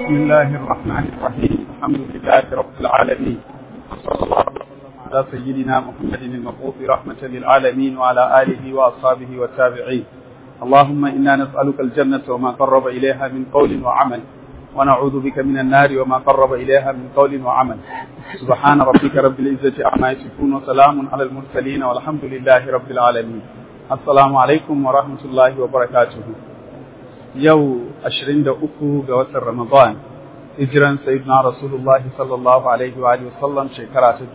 بسم الله الرحمن الرحيم. الحمد لله رب العالمين، وصلى الله وسلم على سيدنا محمد المبعوث رحمة للعالمين وعلى آله وأصحابه والتابعين. اللهم إنا نسألك الجنة وما قرب إليها من قول وعمل، ونعوذ بك من النار وما قرب إليها من قول وعمل. سبحان ربك رب العزة عما يصفون وسلام على المرسلين والحمد لله رب العالمين. السلام عليكم ورحمة الله وبركاته. yau 23 ga watan Ramadan, hijiran sayyidina Rasulullah sallallahu alaihi wa sallam shekara ta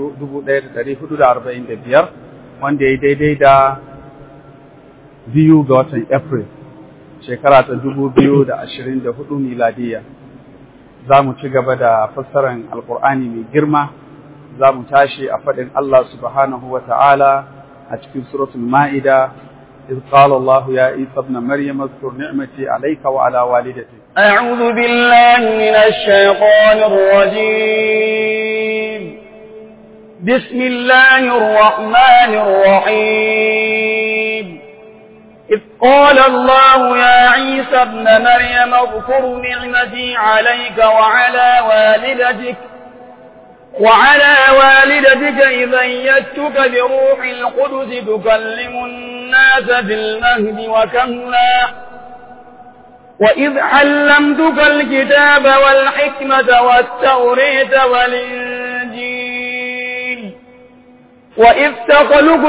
1445, wanda ya daidai da 2 ga watan April shekara ta 2024 miladiya. Za mu ci gaba da fassarar Alƙur'ani mai girma. Za mu tashi a faɗin Allah subhanahu wa ta'ala a cikin suratul Ma'ida. إذ قال الله يا عيسى ابن مريم اذكر نعمتي عليك وعلى والدتك. أعوذ بالله من الشيطان الرجيم. بسم الله الرحمن الرحيم. إذ قال الله يا عيسى ابن مريم اذكر نعمتي عليك وعلى والدتك إذ أيدتك بروح القدس تكلم الناس في المهد وكهلا وإذ علمتك الكتاب والحكمة والتورية والإنجيل وإذ تخلق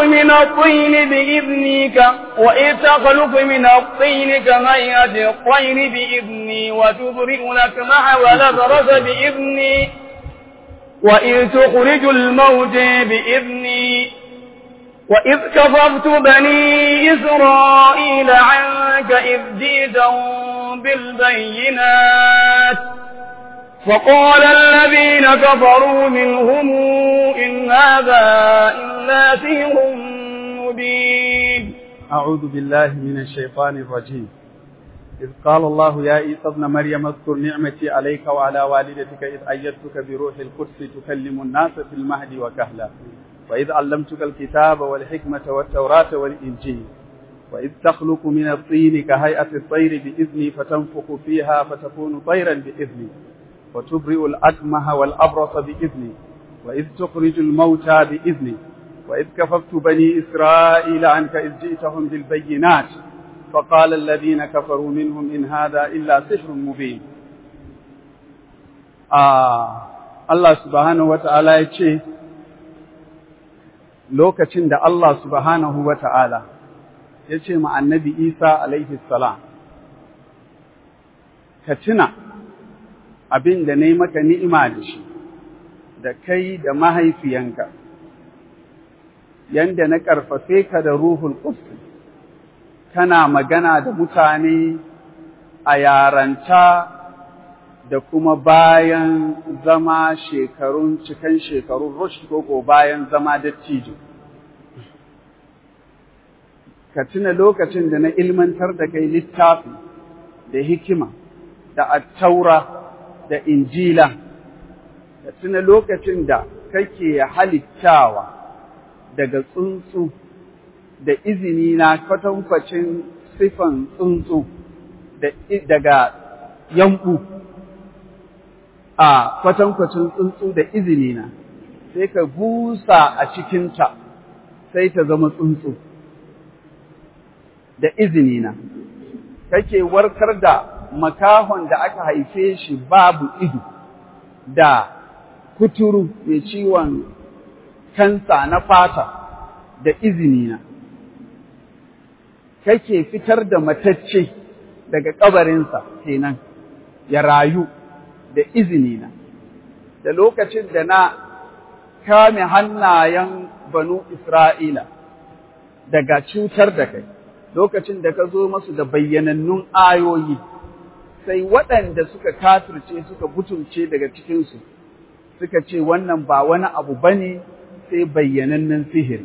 من الطين كهيئة الطير بإذني وتبرئ الأكمح والأبرص بإذني وإذ تخرج الموتى بإذني وإذ كفرت بني إسرائيل عنك إذ جئتهم بالبينات فقال الذين كفروا منهم إن هذا إلا سحر مبين. أعوذ بالله من الشيطان الرجيم. إذ قال الله يا عيسى ابن مريم اذكر نعمتي عليك وعلى والدتك إذ أيدتك بروح القدس تكلم الناس في المهد وكهلا وإذ علمتك الكتاب والحكمة والتوراة والإنجيل وإذ تخلق من الطين كهيئة الطير بإذني فتنفخ فيها فتكون طيرا بإذني وتبرئ الأكمه والأبرص بإذني وإذ تخرج الموتى بإذني وإذ كففت بني إسرائيل عنك إذ جئتهم بالبينات فقال الذين كفروا منهم إن هذا إلا سحر مبين. Allah subhanahu wata'ala ya ce, lokacin da Allah subhanahu wata'ala ya ce ma annabi Isa alaihi salam, ka tuna abin da na yi maka ni'ima da shi, da kai da mahaifiyanka, yanda na ƙarfafe ka da ruhul Qudus, kana magana da mutane a yaranta da kuma bayan zama cikan shekarun rushd ko bayan zama dattijo. Ka tuna lokacin da na ilmantar da kai littafi da hikima da attaura da injila. Ka tuna lokacin da kake halittawa daga tsuntsu da izini na kwatankwacin sifan tsuntsu daga yanku a kwatankwacin tsuntsu da izini na, sai ka busa a cikinta sai ta zama tsuntsu da izini na. Kake warkar da makahon da aka haife shi babu ido, da kuturu mai ciwon kansa na fata da izini na. Kake fitar da matacce daga kabarinsa kenan ya rayu da izinina, da lokacin da na kame hannayen banu Isra'ila daga cutar da kai, lokacin da ka zo masu da bayyanannun ayoyi, sai waɗanda suka kafirce suka butulce daga cikinsu suka ce wannan ba wani abu bane sai bayyanannen sihiri.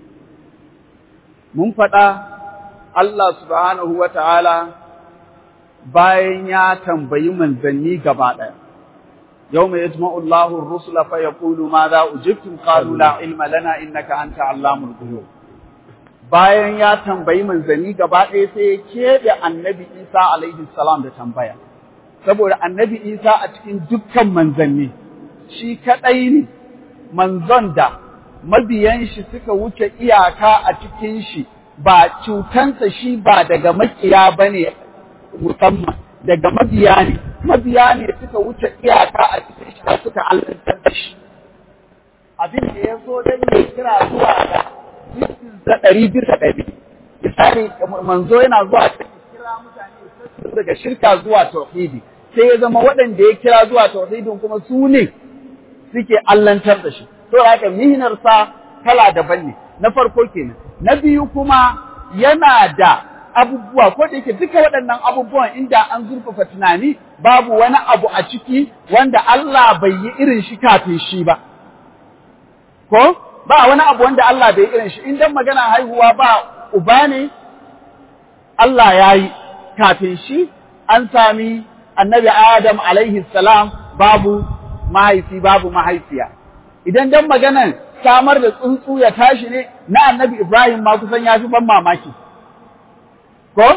Mun faɗa Allah subhanahu wa ta'ala bayan ya tambayi manzanni gaba ɗaya, yau mai yajma'u Allahun Rusula fa ya ƙulu ma za ujibtum qalu la ilma lana innaka anta allamul ghuyub. Bayan ya tambayi manzanni gaba ɗaya sai ya keɓe annabi Isa alaihi salam da tambaya. saboda annabi Isa a cikin dukkan manzanni shi kaɗai ne manzon da mabiyan shi suka wuce iyaka a cikin shi, ba cutansa shi ba daga makiya ba ne musamman, daga mabiya ne suka wuce iyaka a cikin shi suka allantar da shi. Abin da ya so don ya kira zuwa ga 100%. Misali, manzo yana zuwa kira mutane daga shirka zuwa tauhidi, sai ya zama waɗanda ya kira zuwa tauhidin kuma su ne suke allantar da shi. To haka mihinarsa kala daban ne, na farko kenan. Na biyu kuma yana da abubuwa, ko da yake duka waɗannan abubuwan inda an zurfafa tunani babu wani abu a ciki wanda Allah bai yi irin shi kafin shi ba. Ko ba wani abu wanda Allah bai yi irin shi, in dan magana haihuwa ba uba ne Allah ya yi kafin shi, an sami annabi Adam alaihi salam babu mahaifi babu mahaifiya. Idan dan maganan samar da tsuntsu ya tashi ne na annabi Ibrahim ma kusan ya fi ban mamaki. Ko?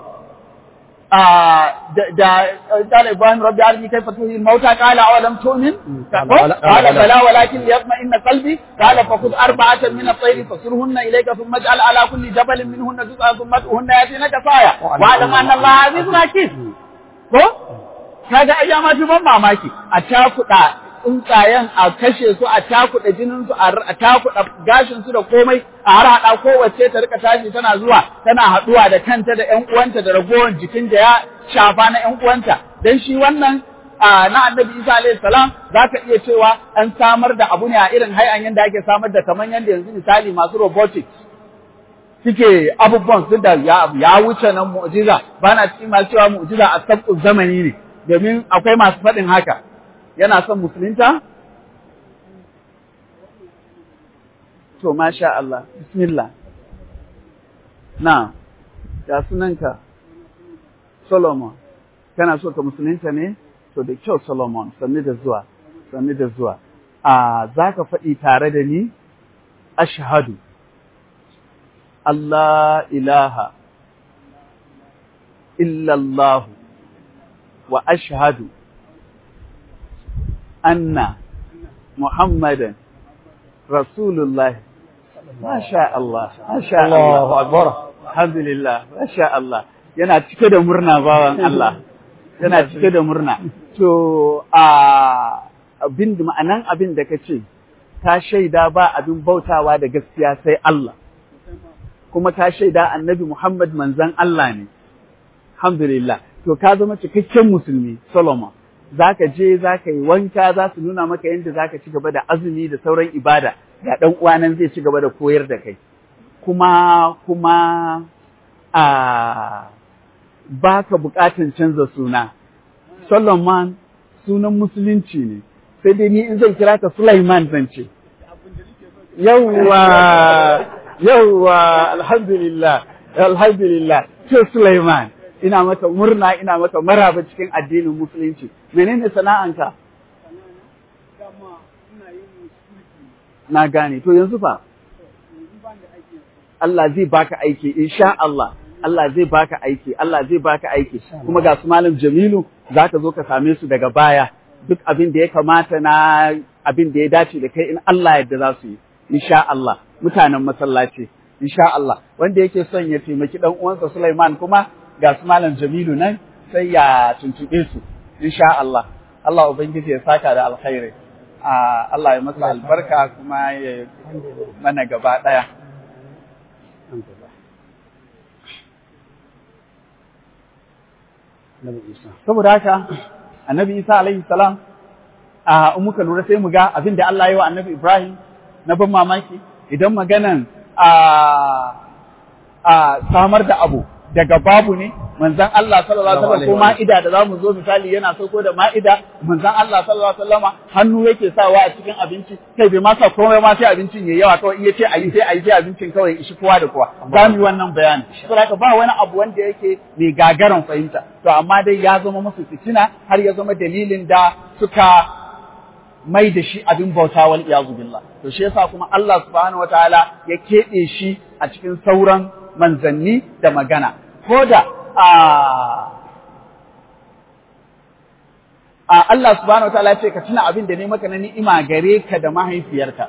Da Ibrahim rabbi arini kaifa tuhyi al-mauta qala awalam tu'min? Qala bala walakin liyatma'inna qalbi qala fakhudh arba'atan min at-tayr fasurhunna ilayka thumma ij'al ala kulli jabalin minhunna juz'an thumma ad'uhunna yatinaka saya wa alam anna Allah azizun hakim. Ko? Kaga ai ma fi ban mamaki a takuda tsuntsayen a kashe su a takuɗa jinin su a takuɗa gashin su da komai a har hada kowace ta rika tashi tana zuwa tana haɗuwa da kanta da ƴan uwanta da ragowar jikin da ya shafa na ƴan uwanta dan shi wannan na Annabi Isa alayhi salam zaka iya cewa an samar da abu ne a irin hay'an yanda ake samar da kaman yanda yanzu misali masu robotics suke abubuwan su da ya wuce nan mu'jiza bana cikin masu cewa mu'jiza a sabqu zamani ne domin akwai masu faɗin haka. Yana son musulunta? To, masha Allah, bismillah. Na, ya sunanka? Solomon. Kana so ka musulunta ne? To, da kyau Solomon, sannu da zuwa, sannu da zuwa. Za ka faɗi tare da ni? Ashhadu. Allah ilaha illallahu wa ashhadu anna Muhammadan Rasulullah. Masha Allah, masha Allah, alhamdulillah, masha Allah. Yana cike da murna bawan Allah, yana cike da murna. To, ma'anan abin da ka ce, ta shaida ba abin bautawa da gaskiya sai Allah, kuma ta shaida annabi Muhammad manzan Allah ne, alhamdulillah. To, ka zama cikakken musulmi, Solomon. Za ka je za ka yi wanka za su nuna maka yadda za ka ci gaba da azumi da sauran ibada ga ɗan uwanan zai ci gaba da koyar da kai kuma ba ka buƙatan canza suna. Solomon sunan musulunci ne, sai dai ni in zan kira ka Sulaiman zan ce. Yawwa, alhamdulillah, ce Sulaiman. Ina maka murna, ina maka maraba cikin addinin musulunci. Menene sana'anka? Na gane. To yanzu fa? Allah zai baka aiki, insha Allah. Allah zai baka aiki, Allah zai baka aiki. Kuma ga su Malam Jamilu za ka zo ka same su daga baya. Duk abin da ya kamata na abin da ya dace da kai in Allah yadda za su yi. Insha Allah. Mutanen masallaci. Insha Allah. Wanda yake son ya taimaki ɗan uwansa Sulaiman kuma ga su Malam Jamilu nan sai ya tuntuɓe su, insha Allah. Allah Ubangiji ya saka da alkhairi. Allah ya masa albarka kuma ya mana gaba ɗaya. Saboda haka, Annabi Isa alaihi salam, in muka lura sai mu ga abin da Allah ya yi wa Annabi Ibrahim na ban mamaki, idan maganan samar da abu daga babu ne manzon Allah sallallahu alaihi wasallam ko ma'ida da zamu zo misali yana sauko da ma'ida manzon Allah sallallahu alaihi wasallama hannu yake sawa a cikin abinci kai bai ma sa komai ma sai abincin yayi yawa kawai iya ce ayi sai abincin kawai ishi kowa da kowa zamu yi wannan bayani saboda ba wani abu wanda yake mai gagaran fahimta to amma dai ya zama musu fitina har ya zama dalilin da suka mai da shi abin bauta wal iyazu billah to shi yasa kuma Allah subhanahu wataala ya keɓe shi a cikin sauran manzanni da magana ko da Allah subhanahu wataala ya ce ka tuna abin da ne maka na ni'ima gare ka da mahaifiyarka.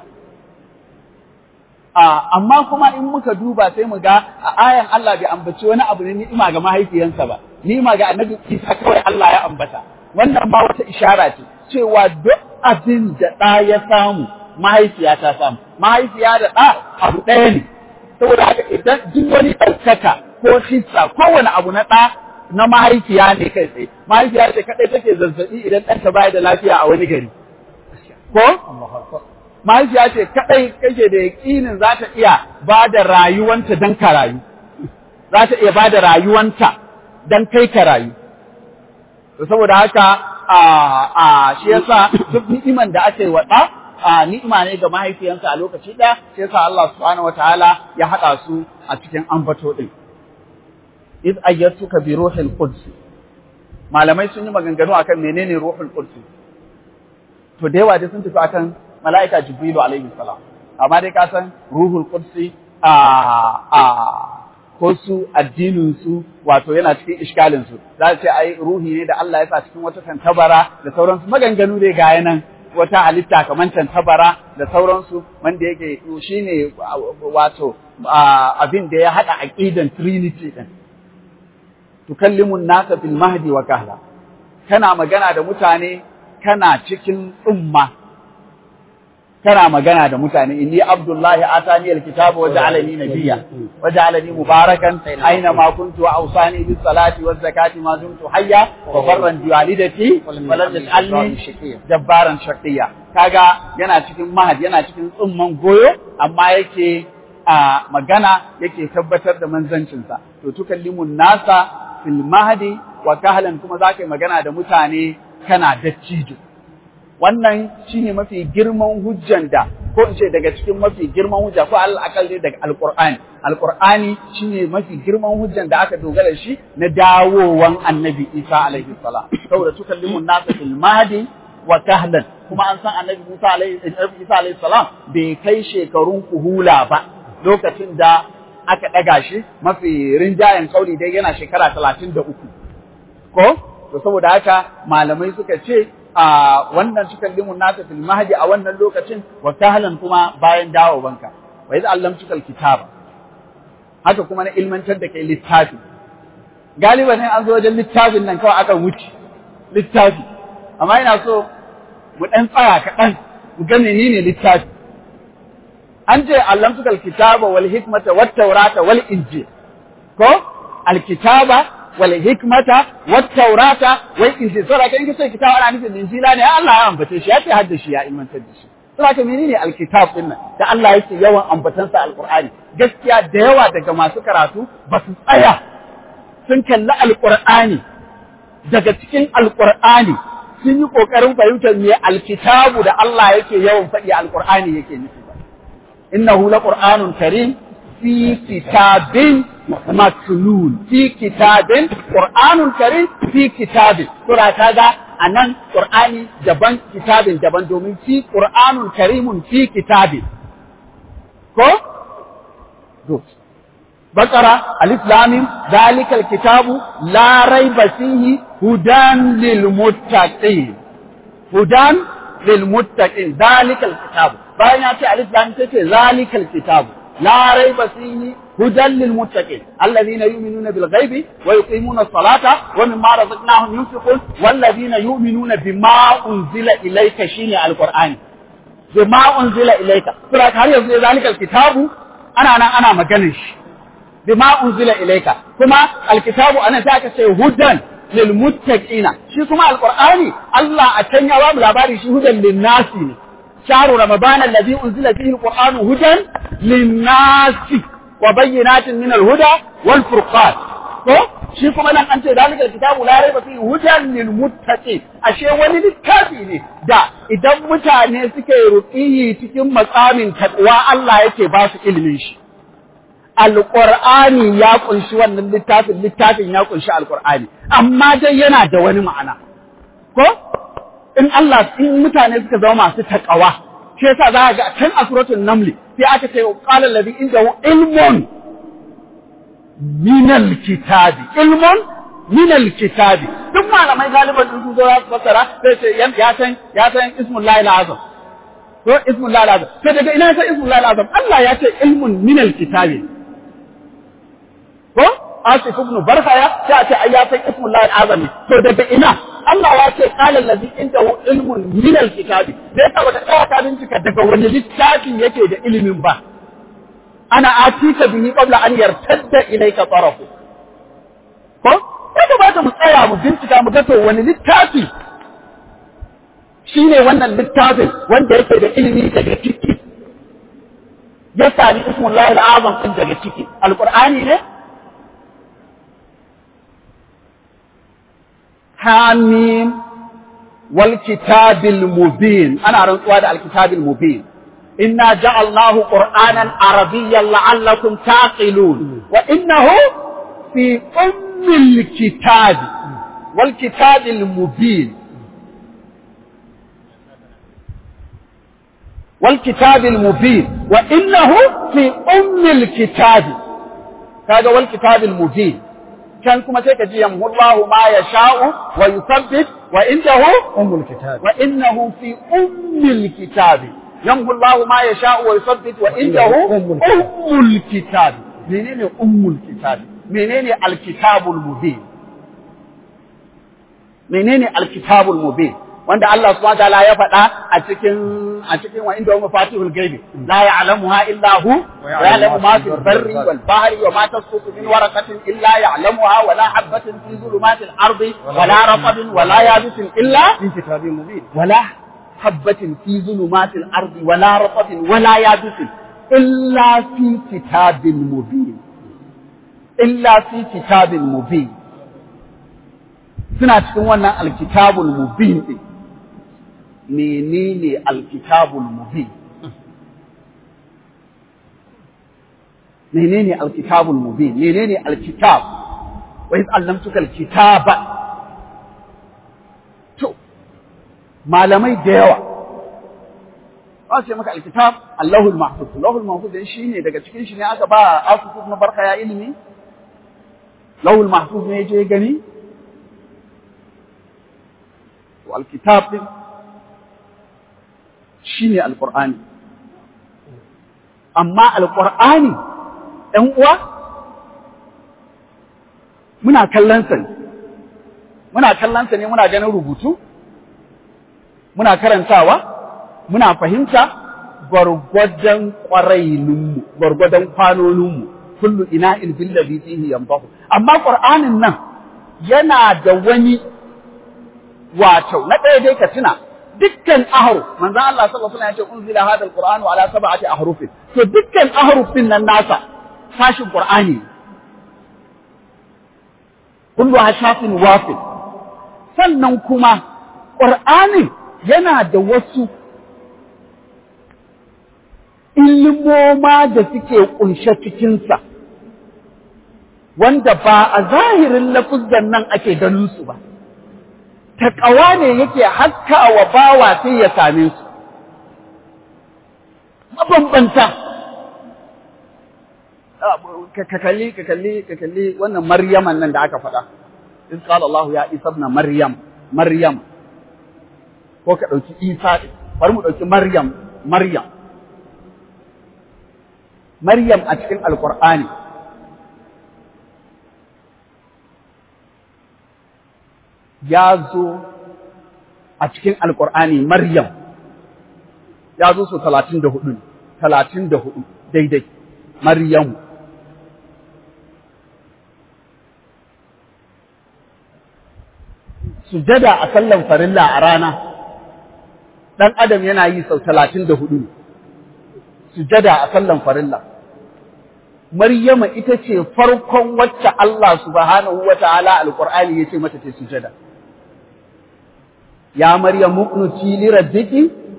Amma kuma in muka duba sai mu ga a ayan Allah bai ambaci wani abu ne ni'ima ga mahaifiyansa ba, ni'ima ga Annabi Isa kawai Allah ya ambata. Wannan ba wata ishara ce cewa duk abin da ɗa ya samu mahaifiya ta samu, mahaifiya da ɗa abu ɗaya ne. Saboda haka idan duk wani ɗaukaka ko hissa kowane abu na ɗa na mahaifiya ne kai tsaye, mahaifiya ce kaɗai take zazzaɓi idan ɗanta baya da lafiya a wani gari. Ko? Mahaifiya ce kaɗai kake da yaƙinin za ta iya ba da rayuwanta don ka rayu, za ta iya ba da rayuwanta don kai ka rayu. Saboda haka shi yasa duk ni'iman da ake wa ɗa ni'ima ne ga mahaifiyansa a lokaci ɗaya, shi yasa Allah subhanahu wataala ya haɗa su a cikin ambato ɗin. Iz ayyatuka bi ruhil quds. Malamai sun yi maganganu akan menene ruhul quds. To da yawa dai sun tafi akan mala'ika Jibrilu alaihi salam. Amma dai ka san ruhul quds ko su addinin su wato yana cikin iskalin su. Za su ce ai ruhi ne da Allah ya sa cikin wata tantabara da sauransu maganganu dai ga yanan wata halitta kamar tantabara da sauransu wanda yake shine wato abin da ya hada aqidan Trinity din. Tukallimun nasa fil mahdi wa kahla, kana magana da mutane kana cikin tsumma, kana magana da mutane inni abdullahi atani alkitaba wa ja'alani nabiyya wa ja'alani mubarakan aina ma kuntu wa awsani bis salati waz zakati ma dumtu hayya wa barran bi walidati wa lam yaj'alni jabbaran shaqiyya. Kaga yana cikin mahad, yana cikin tsumman goyo amma yake magana yake tabbatar da manzancinsa. To tukallimun nasa fil mahdi wa kahlan, kuma zaka yi magana da mutane kana dattijo. Wannan shine mafi girman hujjan da, ko in ce daga cikin mafi girman hujja, ko al'akal dai daga alqur'ani. Alqur'ani shine mafi girman hujjan da aka dogara shi na dawowan Annabi Isa alaihi salam. Saboda tukallimun nasa fil mahdi wa kahlan, kuma an san Annabi Isa alaihi salam bai kai shekarun kuhula ba lokacin da aka ɗaga shi, mafi rinjayen kauli dai yana shekara 33. Ko? To saboda haka malamai suka ce wannan tukallimun nasa fil mahdi a wannan lokacin wa kahlan kuma bayan dawowanka. Wa iz allamtukal kitaba. Haka kuma na ilmantar da kai littafi. Galiban ne an zo wajen littafin nan kawai aka wuce littafi. Amma ina so mu ɗan tsaya kaɗan mu ga menene littafi. An ce allamtukal kitaba wal hikmata wat taurata wal injil. Ko? Alkitaba wal hikmata wat taurata wal injil. Saboda in kace kitaba ana nufin injila ne, Allah ya ambace shi, ya ce hadda shi ya ilmantar da shi. Saboda menene alkitab din nan da Allah yake yawan ambatansa alqur'ani? Gaskiya da yawa daga masu karatu ba su tsaya sun kalli alqur'ani daga cikin alqur'ani sun yi kokarin fahimtar me alkitabu da Allah yake yawan faɗi alqur'ani yake nufi. إنه لقرآن كريم في كتاب مكنون، في كتاب قرآن كريم في كتاب. سورة هذا أن قرآن جبان كتاب جبان دومين في قرآن كريم في كتاب. كو دوت بقرة ألف لام ذلك الكتاب لا ريب فيه هدى للمتقين. هدى للمتقين ذلك الكتاب. bayan ya ce alif lam ce zalikal kitab la raiba fihi hudan lil muttaqin alladhina yu'minuna bil ghaibi wa yuqimuna as-salata wa mimma razaqnahum yunfiqun walladhina yu'minuna bima unzila ilayka shine alqur'ani bima unzila ilayka sura har yanzu zalikal kitabu ana maganar shi bima unzila ilayka kuma alkitabu ana ta aka ce hudan lil muttaqina shi kuma alqur'ani Allah a can ya ba mu labari shi hudan lin nasi ne. شهر رمضان الذي أنزل فيه القرآن هدى للناس وبينات من الهدى والفرقان. shi kuma nan an ce zalika kitabu la raiba fihi hudan lil muttaqin, ashe wani littafi ne da idan mutane suke ruqiyi cikin makamin takwa Allah yake ba su ilimin shi. Alqur'ani ya kunshi wannan littafin ya kunshi alqur'ani, amma dai yana da wani ma'ana. Ko in mutane suka zama masu takawa, shi yasa za ga can a suratul naml sai aka ce qala alladhi indahu ilmun minal kitabi, ilmun min alkitabi duk malamai galiban sun zo su fassara sai ce ya san ismullahi alazam to ismullahi alazam sai daga ina sai ismullahi alazam Allah ya ce ilmun min alkitabi ko Asif ibn Barhaya sai a ce ai ya san ismullahi alazam to daga ina Allah ya ce qala allazi indahu ilmun min alkitabi dai ka bata tsaya ka bincika daga wani littafi yake da ilimin ba ana atika bihi qabla an yartadda ilayka tarafu ko ya ba ta mu tsaya mu bincika mu ga to wani littafi shine wannan littafin wanda yake da ilimi daga ciki ya sami ismullahi alazam din daga ciki alqur'ani ne hamim wal kitabil mubin ana rantsuwa da alkitabil mubin inna ja'alnahu qur'anan arabiyyan la'allakum taqilun wa innahu fi ummil kitab wal kitabil mubin wal kitabil mubin wa innahu fi ummil kitab kaga wal kitabil mubin kan kuma sai ka ji yamhullahu ma yasha'u wa yuthabbit wa indahu ummul kitab wa innahu fi ummil kitab yamhullahu ma yasha'u wa yuthabbit wa indahu ummul kitab menene ummul kitab menene alkitabul mubin menene alkitabul mubin wanda Allah subhanahu wa ta'ala ya faɗa a cikin wa inda mafatihul ghaibi la ya'lamuha illa hu wa ya'lamu ma fil barri wal bahri wa ma tasqutu min waraqatin illa ya'lamuha wa la habatin fi dhulumatil ardi wa la ratbin wa la yabisin illa fi kitabin mubin wa la habatin fi dhulumatil ardi wa la ratbin wa la yabisin illa fi kitabin mubin illa fi kitabin mubin suna cikin wannan alkitabul mubin din menene alkitabul mubin menene alkitabul mubin menene alkitab wa iz allamtuka alkitaba to malamai da yawa ba sai maka alkitab Allahul mahfuz Allahul mahfuz shine daga cikin shi ne aka ba Asif ibn Barka ya ilimi Allahul mahfuz ne je gani wal kitab shine alqur'ani amma alqur'ani ɗan uwa muna kallon sa ne muna ganin rubutu muna karantawa muna fahimta gwargwadon ƙwaraininmu gwargwadon kwanoninmu kullu ina'in billazi fihi yanbahu amma qur'anin nan yana da wani wato na ɗaya dai ka tuna dukkan ahruf manzo Allah sallallahu alaihi wasallam ya ce unzila hadha alqur'anu ala sab'ati ahrufin to dukkan ahrufin nan nasa sashin qur'ani kullu hashafin wafil sannan kuma qur'ani yana da wasu ilmoma da suke kunshe cikin sa wanda ba a zahirin lafuzan nan ake ganin su ba taƙawa ne yake haskawa bawa sai ya same su mabambanta ka kalli wannan Maryaman nan da aka faɗa in qala Allah ya Isa ibn Maryam ko ka dauki Isa bari mu dauki Maryam a cikin Alƙur'ani ya zo a cikin Alƙur'ani Maryam ya zo so 34 daidai Maryam sujada a sallan farilla a rana dan adam yana yi sau 34 sujada a sallan farilla Maryama ita ce farkon wacce Allah subhanahu wataala alqur'ani yace mata ta sujada ya Maryam uqnuti li rabbiki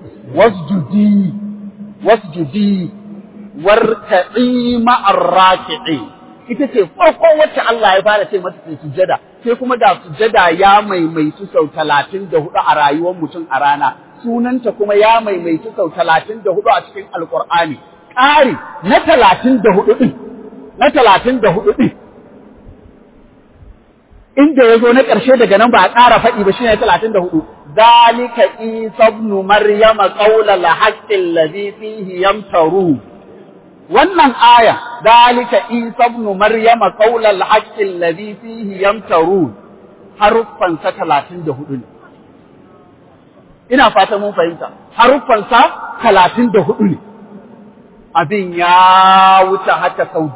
wasjudi warka'i ma'ar raki'in ita ce farkon wacce Allah ya fara ce mata ta sujada sai kuma da sujada ya maimaitu sau 34 a rayuwar mutum a rana sunanta kuma ya maimaitu sau 34 a cikin alqur'ani ƙari na 34 ɗin inda ya zo na ƙarshe daga nan ba a ƙara faɗi ba shine 34 zalika isa ibn maryama qawlal haqqi alladhi fihi yamtaru wannan aya zalika isa ibn maryama qawlal haqqi alladhi fihi yamtaru haruffan sa 34 ne ina fata mun fahimta haruffan sa 34 ne abin ya wuce haka sau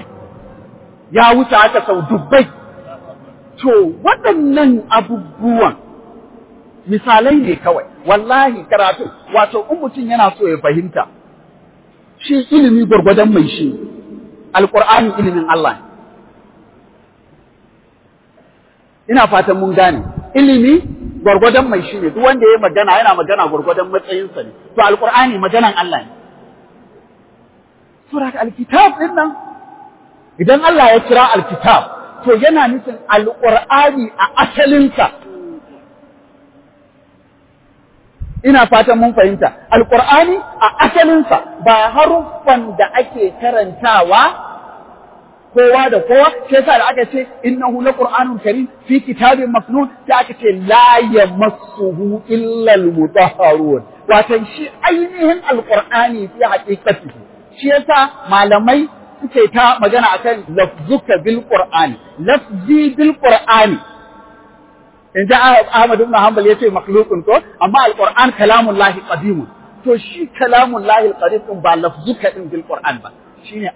dubbai to waɗannan abubuwan misalai ne kawai wallahi karatu wato in mutum yana so ya fahimta shi ilimi gwargwadon mai shi alqur'ani ilimin Allah ina fatan mun gane ilimi gwargwadon mai shi ne duk wanda ya magana yana magana gwargwadon matsayinsa ne to alqur'ani maganan Allah ne surat alkitab din nan idan Allah ya kira alkitab to yana nufin alqur'ani a asalinsa ina fatan mun fahimta alqur'ani a asalinsa ba haruffan da ake karantawa kowa da kowa sai yasa da aka ce innahu laqur'anun karim fi kitabin maknun sai aka ce la yamassuhu illa almutahharun wato shi ainihin alqur'ani fi haqiqatihi shi yasa malamai suke ta magana akan lafzuka bil qur'ani lafzi bil qur'ani inda Ahmad ibn Hanbal yace makhluqun to amma alquran kalamullahi qadim to shi kalamullahi alqadim ba lafzuka din bil qur'an ba shine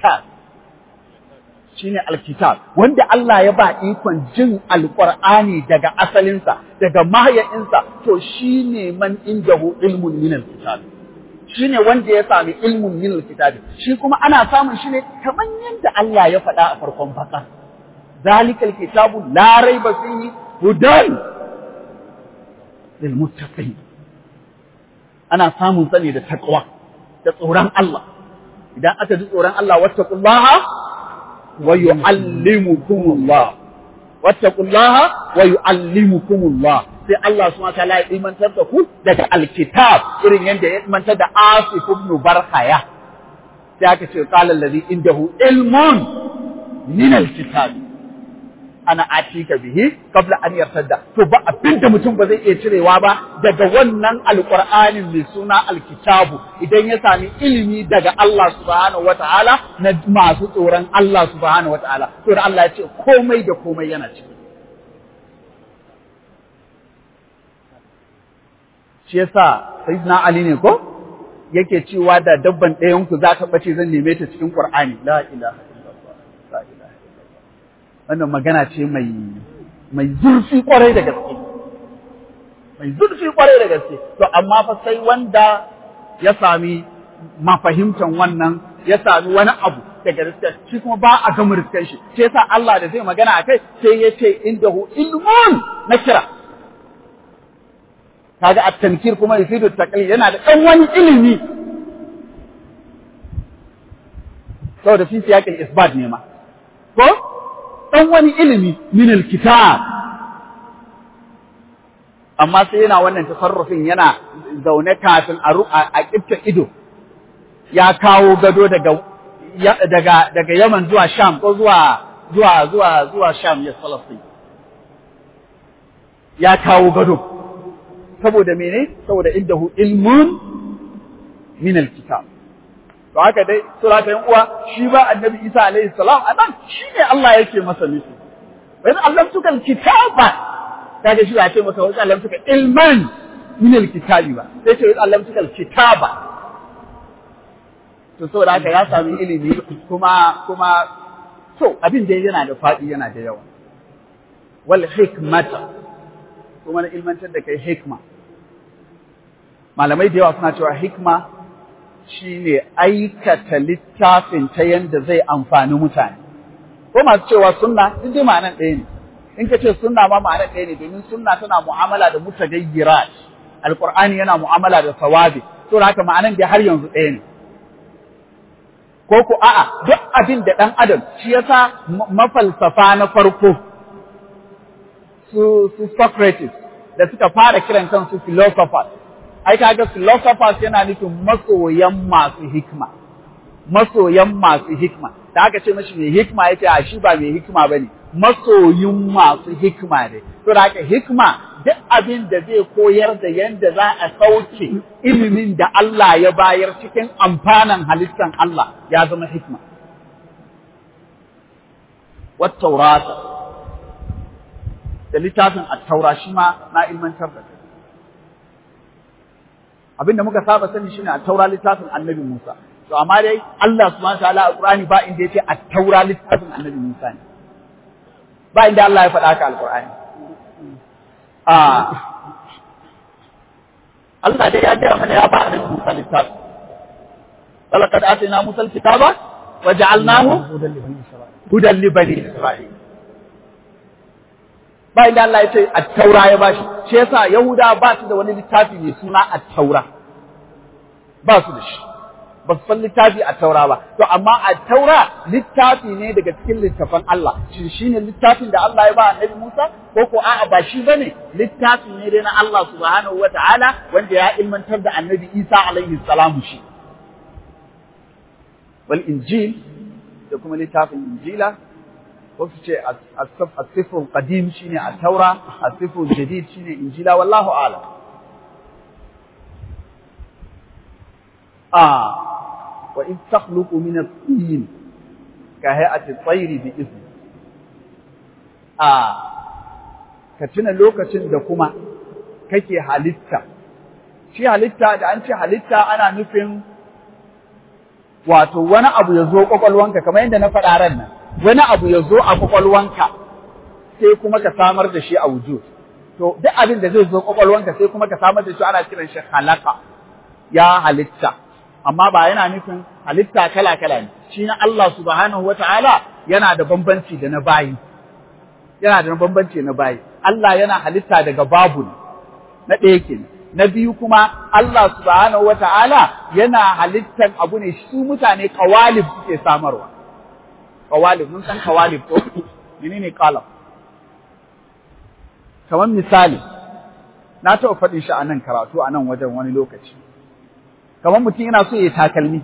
alkitab wanda Allah ya ba ikon jin alqur'ani daga asalinsa daga mahayinsa to shine man indahu ilmun min alkitab shine wanda ya sami ilmun min alkitab shi kuma ana samun shi ne kaman yanda Allah ya faɗa a farkon baka zalikal kitabu la raiba fihi hudan lil muttaqin ana samun sani da taqwa da tsoron Allah idan aka ji tsoron Allah wattaqullaha wa yuallimukumullah sai Allah subhanahu wa ta'ala ya imantar da ku daga alkitab irin yadda ya imantar da Asif ibn Barhaya sai aka ce qala allazi indahu ilmun min alkitab ana atika bihi qabla an yartadda to ba abinda mutum ba zai iya cirewa ba daga wannan alqur'anin mai suna alkitabu idan ya sami ilimi daga Allah subhanahu wataala na masu tsoron Allah subhanahu wataala to da Allah ya ce komai da komai yana ciki shi yasa sayyidina Ali ne ko yake cewa da dabban ɗayan ku za ta bace zan neme ta cikin Qur'ani la ilaha wannan magana ce mai zurfi kwarai da gaske to amma fa sai wanda ya sami mafahimtan wannan ya sami wani abu daga gaske shi kuma ba a gama riskan shi sai yasa Allah da zai magana akai sai ya ce indahu ilmun nakira kaga at-tankir kuma yufidu at-taqlid yana da dan wani ilimi saboda fi siyakin isbat ne ma ko dan wani ilimi min alkitab amma sai yana wannan tasarrufin yana zaune kafin a kifta ido ya kawo gado daga Yaman zuwa Sham ko zuwa Sham ya Falastin ya kawo gado saboda mene saboda indahu ilmun min alkitab to haka dai sura ta uwa shi ba annabi Isa alaihi salam anan shine Allah yake masa nufi wai Allah tuka alkitaba kaga shi ya ce masa wai Allah tuka ilman min alkitabi ba sai ce Allah tuka alkitaba to saboda haka ya sami ilimi kuma to abin da yana da fadi yana da yawa wal hikmata kuma na ilmantar da kai hikma malamai da yawa suna cewa hikma shi ne aikata littafin ta yadda zai amfani mutane. Ko masu cewa sunna, in dai ma'anar ɗaya ne. In ka ce sunna ma ma'anar ɗaya ne domin sunna tana mu'amala da mutagayyirat. Alƙur'ani yana mu'amala da sawabi. To haka ma'anar dai har yanzu ɗaya ne. Ko ku a'a duk abin da ɗan adam shi yasa mafalsafa na farko su Socrates da suka fara kiran kansu philosophers. Ai kaga philosophers yana nufin masoyan masu hikma masoyan masu hikma da aka ce mashi mai hikma yace a shi ba mai hikma bane masoyin masu hikma ne to da haka hikma duk abin da zai koyar da yanda za a sauke ilimin da Allah ya bayar cikin amfanan halittan Allah ya zama hikma wat taurata da littafin at-taura shi ma na ilmantar da kai abinda muka saba sani shine at-taura littafin annabi Musa to amma dai Allah subhanahu wa ta'ala a Qur'ani ba inda yace at-taura littafin annabi Musa ne ba inda Allah ya faɗa haka al-Qur'ani Allah dai ya ce mana ya ba annabi Musa littafi laqad atina Musa al-kitaba wa ja'alnahu hudan li bani Isra'il ba inda Allah ya ce at-taura ya bashi shi yasa Yahuda ba su da wani littafi mai suna at-taura ba su da shi ba su san littafi at-taura ba to amma at-taura littafi ne daga cikin littafan Allah shi shine littafin da Allah ya ba Annabi Musa ko ko a'a ba shi bane littafi ne dai na Allah subhanahu wataala wanda ya ilmantar da Annabi Isa alaihi salamu shi wal injil da kuma littafin injila wasu ce as-sifrul qadim shine at-taura as-sifrul jadid shine injila wallahu a'lam wa in takhluqu min at-tin ka hay'ati at-tayr bi izni ka tuna lokacin da kuma kake halitta shi halitta da an ce halitta ana nufin wato wani abu ya zo kwakwalwanka kamar yadda na faɗa ran nan wani abu ya zo a kwakwalwanka sai kuma ka samar da shi a wujud to duk abin da zai zo kwakwalwanka sai kuma ka samar da shi ana kiran shi halaka ya halitta amma ba yana nufin halitta kala kala ne shi na Allah subhanahu wataala yana da bambanci da na bayi Allah yana halitta daga babu ne na ɗaya kenan na biyu kuma Allah subhanahu wataala yana halittan abu ne su mutane qawalib suke samarwa qawalib mun san qawalib ko menene qalab kamar misali na taɓa faɗin shi a nan karatu a nan wajen wani lokaci kamar mutum yana so ya takalmi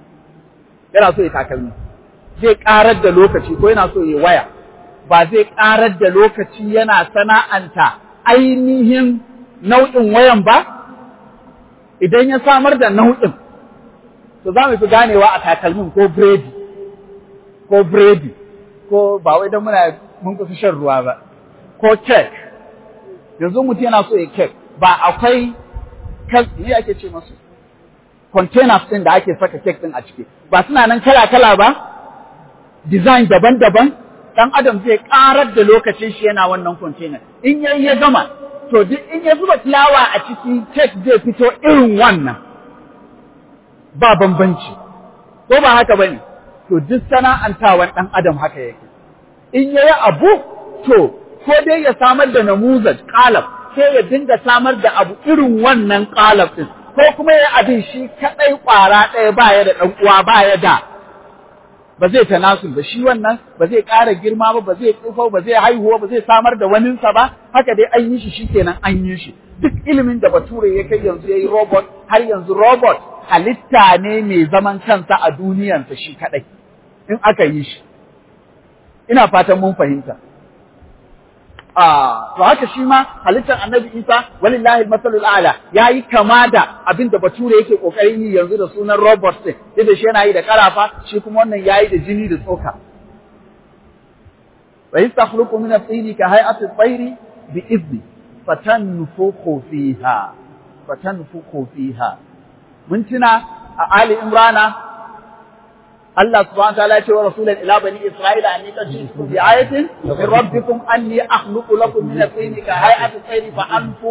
zai ƙarar da lokaci ko yana so ya waya ba zai ƙarar da lokaci yana sana'anta ainihin nau'in wayan ba idan ya samar da nau'in to za mu fi ganewa a takalmin ko biredi ko ba wai don mun kusa shan ruwa ba ko kek yanzu mutum yana so ya kek ba akwai ne ake ce masu containers ɗin da ake saka kek ɗin a ciki ba suna nan kala-kala ba design daban-daban ɗan adam zai ƙarar da lokacin shi yana wannan container in ya gama to duk in ya zuba fulawa a ciki kek zai fito irin wannan ba bambanci ko ba haka bane to duk sana'antawan ɗan adam haka yake in yayi abu to ko dai ya samar da namuzaj qalab sai ya dinga samar da abu irin wannan qalab din ko kuma ya abin shi kadai kwara ɗaya baya da dan uwa baya da ba zai tanasul ba shi wannan ba zai ƙara girma ba zai tsufa ba zai haihuwa ba zai samar da waninsa ba haka dai an yi shi shikenan an yi shi duk ilimin da bature ya kai yanzu yayi robot har yanzu robot halitta ne mai zaman kansa a duniyarsa shi kadai in aka yi shi ina fatan mun fahimta to haka shi ma halittar annabi Isa walillahi al-masalul a'la yayi kama da abin da bature yake kokarin yi yanzu da sunan robot din da shi yana yi da karafa shi kuma wannan yayi da jini da tsoka wa yastakhluqu min at-tayri ka hay'ati at-tayri bi idni fatanfukhu fiha mun tuna a Ali Imrana Allah subhanahu wa ta'ala ya ce wa rasulan ila bani Isra'ila anni qad ji'tukum bi ayatin min rabbikum anni akhluqu lakum min at-tayri ka hay'ati at-tayri fa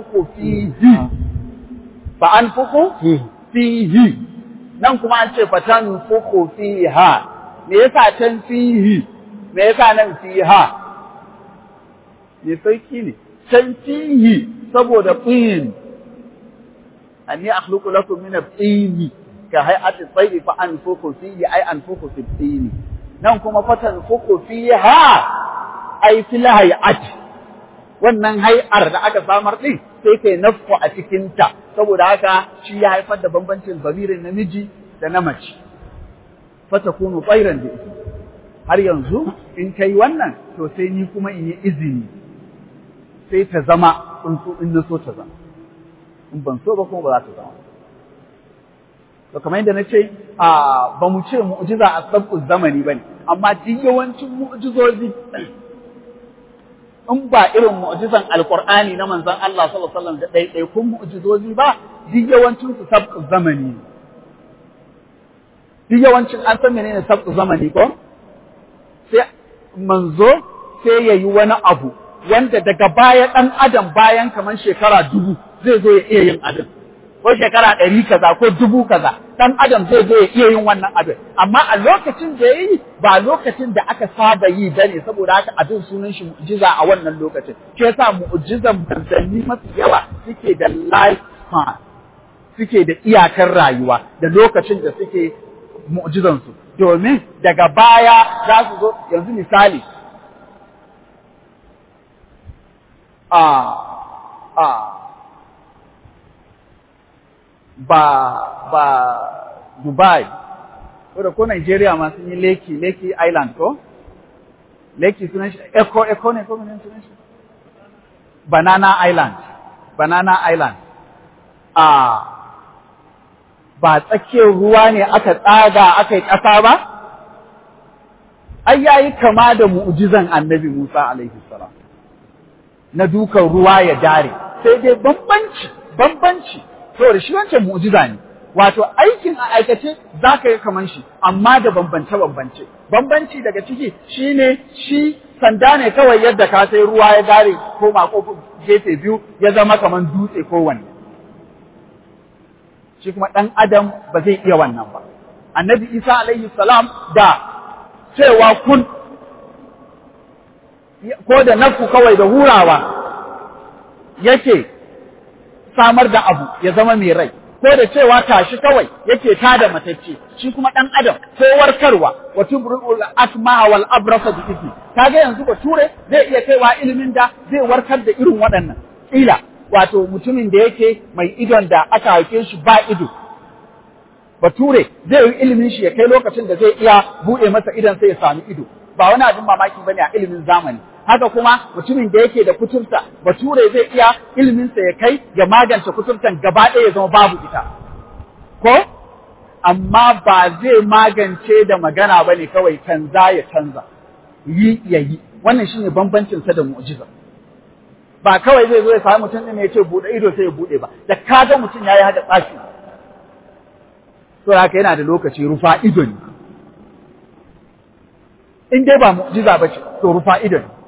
anfukhu fihi nan kuma an ce fa tanfukhu fiha me yasa can fihi me yasa nan fiha ne sauki ne can fihi saboda tin anni akhluqu lakum min at-tayri ka hay'ati at-tayri fa anfukhu fihi ay anfukhu fi at-tayri nan kuma fatan fuku fiha ay fil hay'ati wannan hay'ar da aka samar din sai kai nafku a cikin ta saboda haka shi ya haifar da bambancin zamirin namiji da na mace fatakunu tsairan da izni. Har yanzu in kai wannan to sai ni kuma in yi izini sai ta zama tsuntsu in na so ta zama, in ban so ba kuma ba za ta zama. To kamar yadda na ce ba mu ce mu'jiza a sabbin zamani bane, amma duk yawancin mu'jizozi in ba irin mu'jizan alqur'ani na manzon Allah sallallahu alaihi wasallam da ɗaiɗaikun mu'jizozi ba, duk yawancin su sabbin zamani. Duk yawancin an san menene sabbin zamani ko? Sai manzo sai yayi wani abu wanda daga baya ɗan adam bayan kamar shekara 1000 zai zo ya iya yin abin, ko shekara 100 kaza ko 1000 kaza, ɗan adam zai zo ya iya yin wannan abin, amma a lokacin da ya yi ba lokacin da aka saba yi bane, saboda haka abin sunan shi mu'jiza a wannan lokacin. Shi yasa mu'jizan manzanni mafi yawa suke da lifespan, suke da iyakar rayuwa da lokacin da suke mu'jizansu, domin daga baya za su zo. Yanzu misali Dubai ko Nigeria ma sun yi Lekki Island ko? Lekki sunan shi Eko ne ko menene sunan shi? Banana Island. Ba tsakiyar ruwa ne aka tsaga aka yi ƙasa ba? Ai yayi kama da mu'jizan Annabi Musa alaihi salam na dukan ruwa ya dare, sai dai bambanci saboda shi wancan mu'jiza ne, wato aikin a aikace zaka yi kaman shi amma da bambanci daga ciki shine shi sanda ne kawai yadda ka sai ruwa ya dare ko mako gefe biyu ya zama kaman dutse ko wanne. Shi kuma ɗan adam ba zai iya wannan ba. Annabi Isa alaihi salam da cewa kun, ko da nafku kawai da hurawa yake samar da abu ya zama mai rai, ko da cewa tashi kawai yake tada matacce. Shi kuma ɗan adam ko warkarwa, wa tubri'ul akmaha wal abrasa bi izni. Kaga yanzu Bature zai iya kaiwa ilimin da zai warkar da irin waɗannan kila, wato mutumin da yake mai idon da aka haife shi ba ido, Bature zai yi ilimin shi ya kai lokacin da zai iya buɗe masa idon sai ya sami ido, ba wani abin mamaki bane a ilimin zamani. Haka kuma mutumin da yake da kuturta, Bature zai iya ilimin sa ya kai ya magance kuturtan gaba ɗaya ya zama babu ita, ko? Amma ba zai magance da magana bane kawai, canza ya canza, yi ya yi. Wannan shine bambancin sa da mu'jiza. Ba kawai zai zo ya sami mutum ɗin ya ce buɗe ido sai ya buɗe ba, da kaga mutum ya yi haka tsafi. To haka yana da lokaci, rufa ido ne. In dai ba mu'jiza ba ce, to rufa ido ne.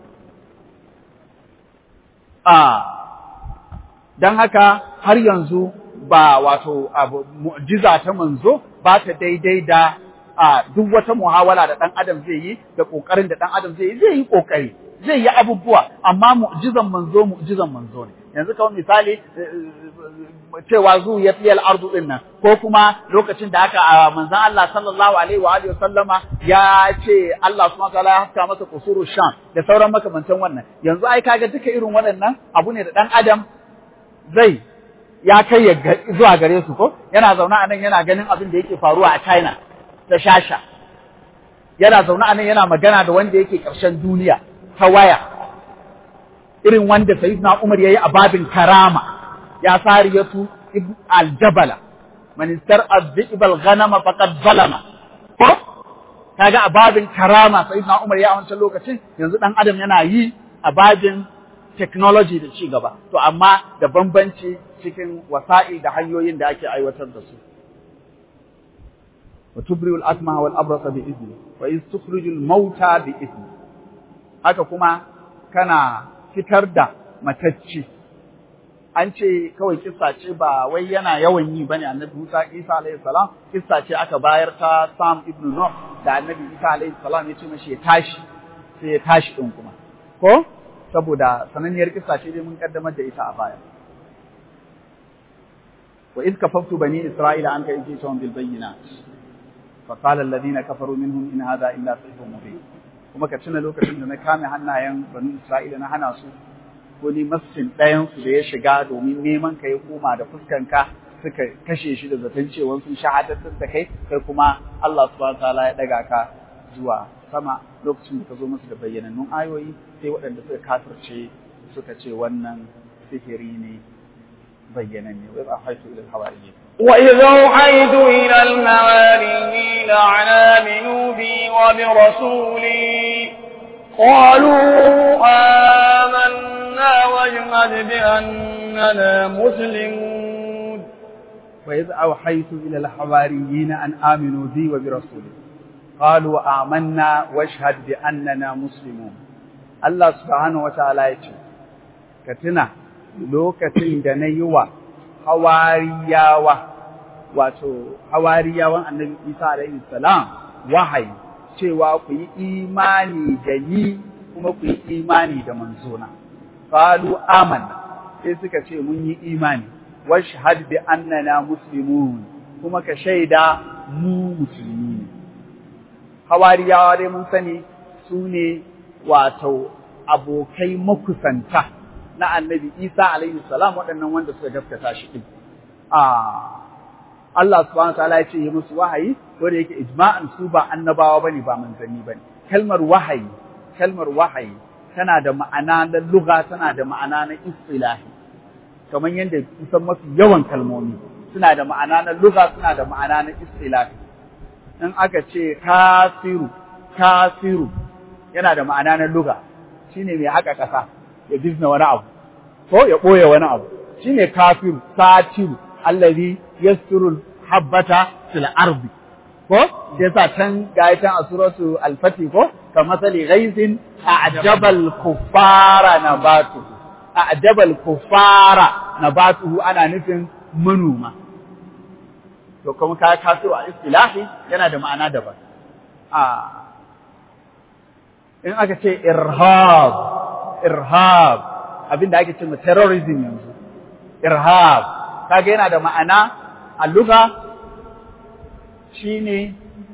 Don haka har yanzu ba wato mu'jiza ta manzo ba ta daidai da duk wata muhawala da ɗan adam zai yi da ƙoƙarin da ɗan adam zai yi ƙoƙari. Zai yi abubuwa, amma mu'jizan manzo ne. Yanzu kawai misali cewa zu ya fiye al'ardu ɗin nan, ko kuma lokacin da aka manzan Allah sallallahu alaihi wa alihi sallama ya ce Allah subhanahu wa ta'ala ya haska masa kusuru Sham da sauran makamantan wannan. Yanzu ai kaga duka irin waɗannan abu ne da ɗan adam zai ya kai zuwa gare su ko? Yana zaune a nan yana ganin abin da yake faruwa a China ta shasha. Yana zaune a nan yana magana da wanda yake ƙarshen duniya ta waya, irin wanda Sayyidina Umar yayi a babin karama, ya sariyatu aljabala man istar'a dhi'bal ghanama faqad zalama, ko kaga a babin karama Sayyidina Umar ya a wancan lokacin. Yanzu dan adam yana yi a babin technology da ci gaba, to amma da bambanci cikin wasa'i da hanyoyin da ake aiwatar da su. wa tubri'ul akmaha wal abrasa bi izni wa iz tukhrijul mauta bi izni. Haka kuma kana fitar da matacci. An ce kawai kissa ce ba wai yana yawan yi bane. Annabi Musa Isa alaihi salam kissa ce aka bayar ta Sam ibn Nuh da Annabi Isa alaihi salam ya ce mashi ya tashi, sai ya tashi din kuma, ko saboda sananniyar kissa ce dai mun kaddamar da ita a baya. wa iz kafaftu bani isra'ila anka in ji'tum bil bayyinat fa qala alladhina kafaru minhum in hadha illa sihrun mubin. Kuma ka tuna lokacin da na kame hannayen bani Isra'ila na hana su ko ni masjid ɗayan su da ya shiga domin neman ka ya koma da fuskanka suka kashe shi da zaton cewa sun shahadantar da kai kuma Allah subhanahu wataala ya daga ka zuwa sama lokacin da ka zo musu da bayyanannun ayoyi sai waɗanda suka kafirce suka ce wannan sihiri ne bayyananne wa ahaitu ila al-hawariyyin وإذ أوحيت إلى الحواريين أن آمنوا بي وبرسولي قالوا آمنا واشهد بأننا مسلمون. وإذ أوحيت إلى الحواريين أن آمنوا بي وبرسولي قالوا آمنا واشهد بأننا مسلمون. الله سبحانه وتعالى يقول كتنا lokacin da na yi wa hawariyawan annabi Isa alaihi salam wahayi cewa ku yi imani da ni kuma ku yi imani da manzona. Qalu amanna, sai suka ce mun yi imani, washhad bi annana muslimun, kuma ka shaida mu musulmi ne. Hawariyawa dai mun sani su ne abokai makusanta na annabi Isa alaihi salam waɗannan wanda suka gaskata shi din. Allah subhanahu wa ta'ala ya ce yi musu wahayi ko da yake ijma'an su ba annabawa bane ba manzanni bane. Kalmar wahayi tana da ma'ana na lugha, tana da ma'ana na istilahi. Kamar yadda kusan mafi yawan kalmomi suna da ma'ana na lugha, suna da ma'ana na istilahi. In aka ce kafiru yana da ma'ana na lugha, shine mai haka ƙasa ya bizna wani abu ko ya ɓoye wani abu, shine kafiru. Satiru allazi yasturu habbata fil ardi ko sai sa can gayatan a suratu al-fatih ko kamasali ghaisin a'jabal kuffara nabatuhu ana nufin manoma. To kuma ka kafiru a istilahi yana da ma'ana daban. In aka ce irhab abinda ake cewa terrorism yanzu, irhab kaga yana da ma'ana a lugha shine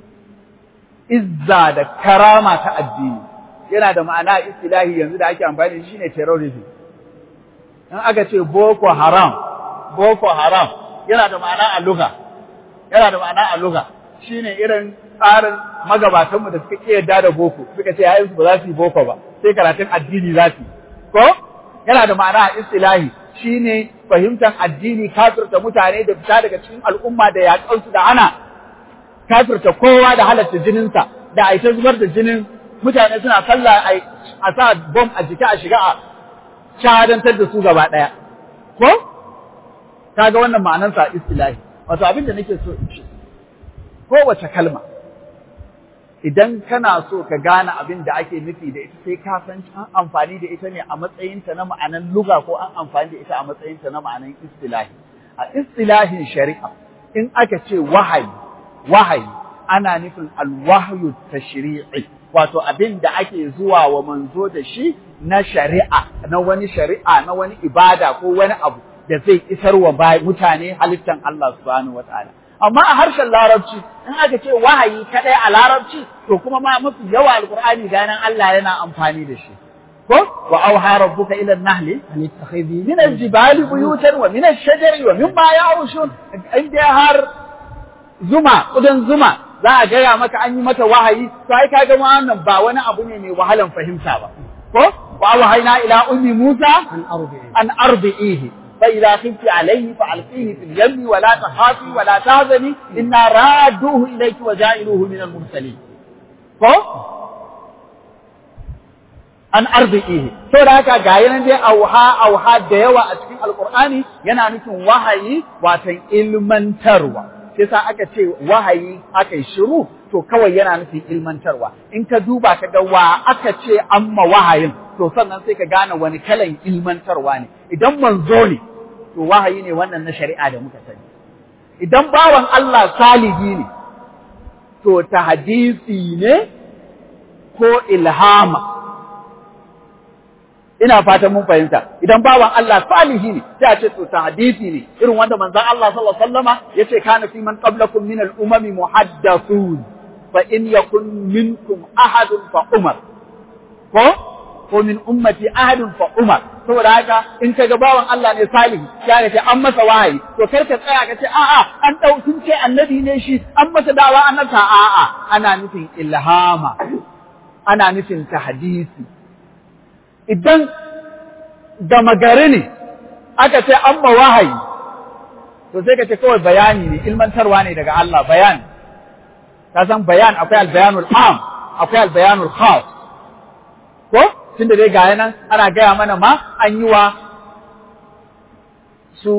izza da karama ta addini, yana da ma'ana istilahi yanzu da ake amfani da shi shine terrorism. In aka ce boko haram yana da ma'ana a lugha shine irin tsarin magabatanmu da suka iya yarda da boko, suka ce yayin su ba za su yi boko ba sai karatun addini za su ko yana da ma'ana a istilahi shine fahimtar addini, kafirta mutane da fita daga cikin al'umma da yaƙansu da ana kafirta kowa da halatta jininsa da a ita zubar da jinin mutane suna sallah a sa bom a jiki a shiga a shahadantar da su gaba ɗaya ko kaga wannan ma'anarsa istilahi. Wato abin da nake so in ce kowace kalma idan kana so ka gane abin da ake nufi da ita sai ka san an amfani da ita ne a matsayinta na ma'anan lugha ko an amfani da ita a matsayinta na ma'anan istilahi. A istilahin shari'a in aka ce wahayi ana nufin alwahyu tashri'i, wato abin da ake zuwa wa manzo da shi na shari'a, na wani ibada ko wani abu da zai isar wa mutane halittan Allah subhanahu wataala. Amma a harshen larabci in aka ce wahayi kadai a larabci to kuma ma mafi yawa alqur'ani ganin Allah yana amfani da shi ko wa auha rabbuka ila an-nahli an ittakhidhi min al-jibali buyutan wa min ash-shajari wa mimma ya'rushun. Inda har kudan zuma za a gaya maka an yi mata wahayi to ai kaga wannan ba wani abu ne mai wahalan fahimta ba ko wa auhayna ila ummi Musa an ardihi فإذا خفت عليه فألقيه في اليم ولا تخافي ولا تحزني إنا رادوه إليك وجائلوه من المرسلين an arzihi. To da haka ga yanan dai auha da yawa a cikin alqur'ani yana nufin wahayi watan ilmantarwa. Sai sa aka ce wahayi aka yi shiru to kawai yana nufin ilmantarwa. In ka duba ka ga wa aka ce amma wahayin to sannan sai ka gane wani kalan ilmantarwa ne. Idan manzo ne to wahayi ne wannan na shari'a da muka sani. Idan bawan Allah salihi ne to tahdisi ne ko ilhama. Ina fatan mun fahimta. Idan bawan Allah salihi ne sai a ce to tahdisi ne irin wanda manzon Allah sallallahu alaihi wasallama yace kana fi man qablakum min al-umami muhaddathun fa in yakun minkum ahadun fa umar ko min ummati ahadun fa umar. saboda haka in ka ga bawan Allah ne salihu ya ce an masa wahayi to kar ka tsaya ka ce a'a an sun ce annabi ne shi an masa dawa annabta a'a ana nufin ilhama ana nufin tahdisi idan da magari ne aka ce an ma wahayi to sai ka ce kawai bayani ne ilmantarwa ne daga Allah bayani ka san bayan akwai albayanul am akwai albayanul khas ko tunda dai ga nan ana gaya mana ma an yi wa su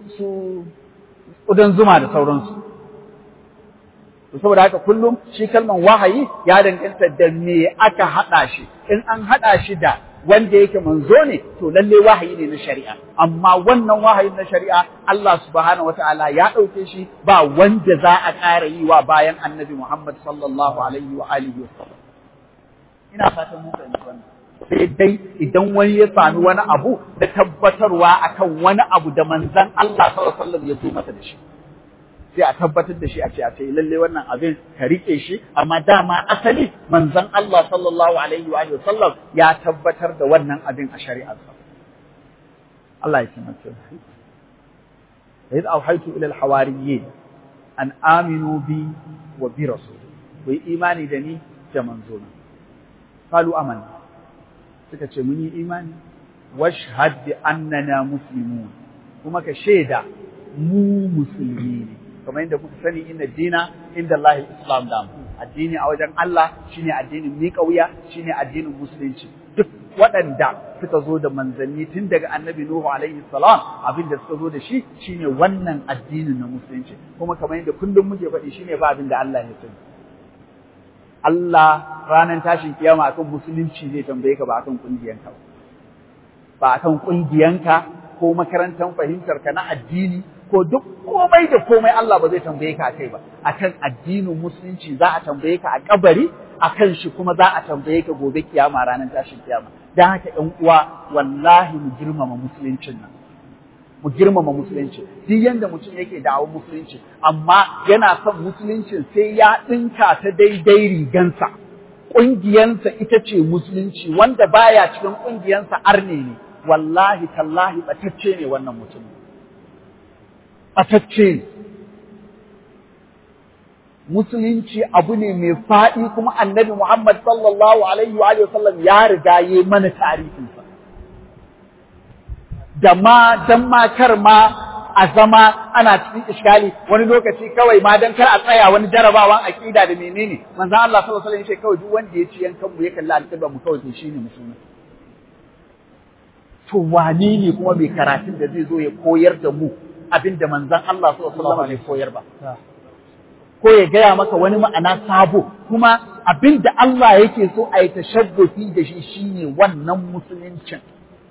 ƙudan zuma da sauransu saboda haka kullum shi kalman wahayi ya danganta da me aka haɗa shi in an haɗa shi da wanda yake manzo ne to lalle wahayi ne na shari'a amma wannan wahayin na shari'a Allah subhanahu wataala ya ɗauke shi ba wanda za a ƙara yi wa bayan annabi Muhammad sallallahu alaihi wa alihi wasallam ina fatan mun fahimci wannan sai dai idan wani ya sami wani abu da tabbatarwa akan wani abu da manzon Allah sallallahu alaihi wasallam ya zo masa da shi sai a tabbatar da shi a ce lalle wannan abin ka rike shi amma dama asali manzon Allah sallallahu alaihi wa sallam ya tabbatar da wannan abin a shari'arsa Allah ya kimace إذ أوحيت إلى الحواريين أن آمنوا بي وبرسولي وإيماني دني كمنزونا قالوا آمنا سكتش مني إيماني واشهد بأننا مسلمون وما كشيدا مو مسلمين kamar yadda kuka sani inna dina inda Allah islam da addini a wajen Allah shine addinin miƙa wuya shine addinin musulunci duk waɗanda suka zo da manzanni tun daga annabi Nuhu alaihi salam abin da suka zo da shi shine wannan addinin na musulunci kuma kamar yadda kullum muke faɗi shine ba abin da Allah ya sani Allah ranar tashin kiyama akan musulunci zai tambaye ka ba akan kungiyanka ba akan kungiyanka ko makarantar fahimtar ka na addini ko duk komai da komai Allah ba zai tambaye ka akai ba akan addinin musulunci za a tambaye ka a kabari akan shi kuma za a tambaye ka gobe kiyama ranar tashin kiyama dan haka ɗan uwa wallahi mu girmama musuluncin nan mu girmama musulunci duk yanda mutum yake da'awar musulunci amma yana son musuluncin sai ya dinka ta daidai rigansa ƙungiyansa ita ce musulunci wanda baya cikin ƙungiyansa arne ne wallahi tallahi batacce ne wannan mutum batacce ne musulunci abu ne mai faɗi kuma annabi Muhammad sallallahu alaihi wa sallam ya riga yi mana tarihinsa da ma dan ma kar ma a zama ana cikin iskali wani lokaci kawai ma dan kar a tsaya wani jarabawan aqida da menene manzo Allah sallallahu alaihi wasallam ya ce kawai duk wanda ya ci yankan mu ya kalla alƙibla mu kawai to shine musulmi to wani ne kuma mai karatun da zai zo ya koyar da mu abinda manzon Allah sallallahu alaihi wasallam bai koyar ba ko ya gaya maka wani ma'ana sabo kuma abinda Allah yake so a yi tashabbufi da shi shine wannan musuluncin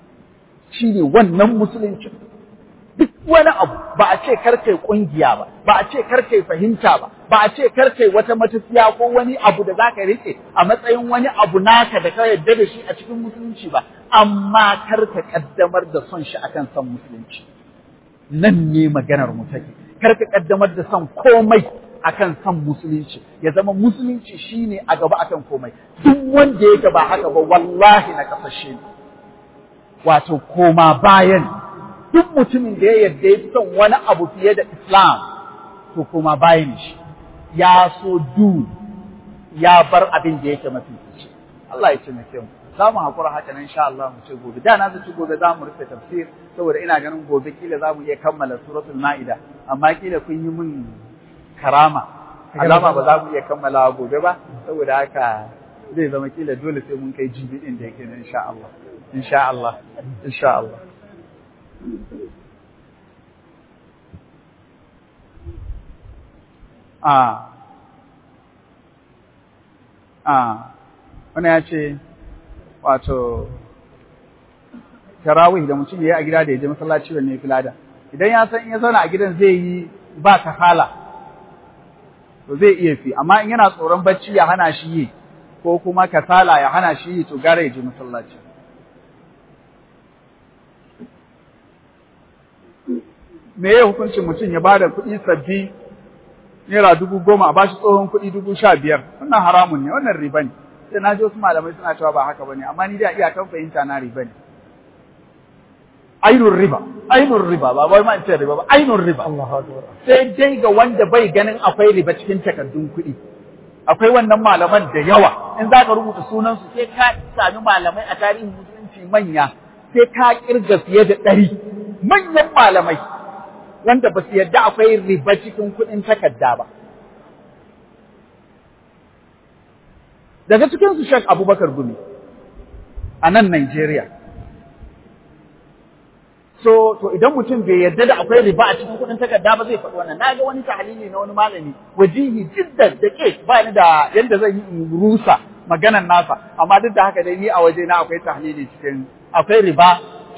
duk wani abu ba a ce karkai kungiya ba a ce karkai fahimta ba a ce karkai wata matafiya ko wani abu da zaka rike a matsayin wani abu naka da ka yarda da shi a cikin musulunci ba amma karka kaddamar da son shi akan son musulunci nan ne maganar mu take karka kaddamar da son komai akan son musulunci ya zama musulunci shine a gaba akan komai duk wanda yake ba haka ba wallahi na kasashe ne wato koma bayan duk mutumin da ya yarda ya son wani abu fiye da Islam to koma bayan shi ya so ya bar abin da yake mafi fice Allah ya taimake mu za mu hakura haka nan insha Allah mu ce gobe da na zaci gobe za mu rufe tafsir saboda ina ganin gobe kila za mu iya kammala suratul Maida amma kila kun yi min karama alama ba za mu iya kammala gobe ba saboda haka zai zama kila dole sai mun kai jibi din da yake nan insha Allah wani ya ce wato tarawih da mutum ya yi a gida da ya je masallaci wanne ya fi lada idan ya san in ya zauna a gidan zai yi ba kafala to zai iya fi amma in yana tsoron bacci ya hana shi yi ko kuma kasala ya hana shi yi to gara ya je masallaci me ya hukuncin mutum ya bada kuɗi sabbi naira 10,000 a bashi tsohon kuɗi 15,000 wannan haramun ne wannan riba ne sai na ji wasu malamai suna cewa ba haka bane amma ni da iyakan fahimta na riba ne ainur riba ba wai ma ce riba ba, ainur riba. Sai dai ga wanda bai ganin akwai riba cikin takardun kuɗi. Akwai wannan malaman da yawa, in za ka rubuta sunansu sai ka sami malamai a tarihin musulunci manya, sai ka kirga fiye da 100 manyan malamai wanda ba su yarda akwai riba cikin kuɗin takarda ba. Daga cikinsu Sheikh Abubakar Gumi a nan Najeriya. To idan mutum bai yarda da akwai riba a cikin kuɗin takarda ba zai faɗi wannan. Na ga wani tahlili na wani malami wajihi jiddan da ke ba ni da yadda zan yi in rusa maganan nasa, amma duk da haka dai ni a waje na akwai tahlili akwai riba